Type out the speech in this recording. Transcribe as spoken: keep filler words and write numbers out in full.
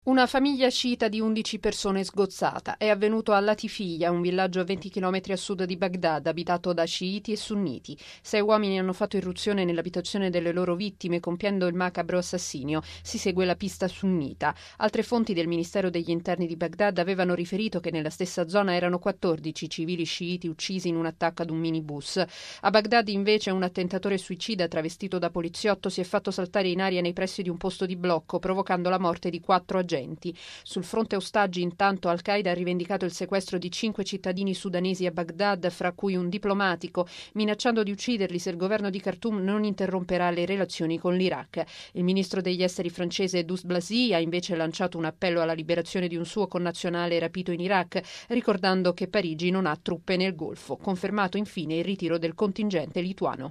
Una famiglia sciita di undici persone sgozzata. È avvenuto a Latifiyah, un villaggio a venti chilometri a sud di Baghdad, abitato da sciiti e sunniti. Sei uomini hanno fatto irruzione nell'abitazione delle loro vittime, compiendo il macabro assassinio. Si segue la pista sunnita. Altre fonti del Ministero degli Interni di Baghdad avevano riferito che nella stessa zona erano quattordici civili sciiti uccisi in un attacco ad un minibus. A Baghdad, invece, un attentatore suicida travestito da poliziotto si è fatto saltare in aria nei pressi di un posto di blocco, provocando la morte di quattro agenti. Sul fronte ostaggi, intanto, Al-Qaeda ha rivendicato il sequestro di cinque cittadini sudanesi a Baghdad, fra cui un diplomatico, minacciando di ucciderli se il governo di Khartoum non interromperà le relazioni con l'Iraq. Il ministro degli esteri francese Douste Blazy ha invece lanciato un appello alla liberazione di un suo connazionale rapito in Iraq, ricordando che Parigi non ha truppe nel Golfo. Confermato infine il ritiro del contingente lituano.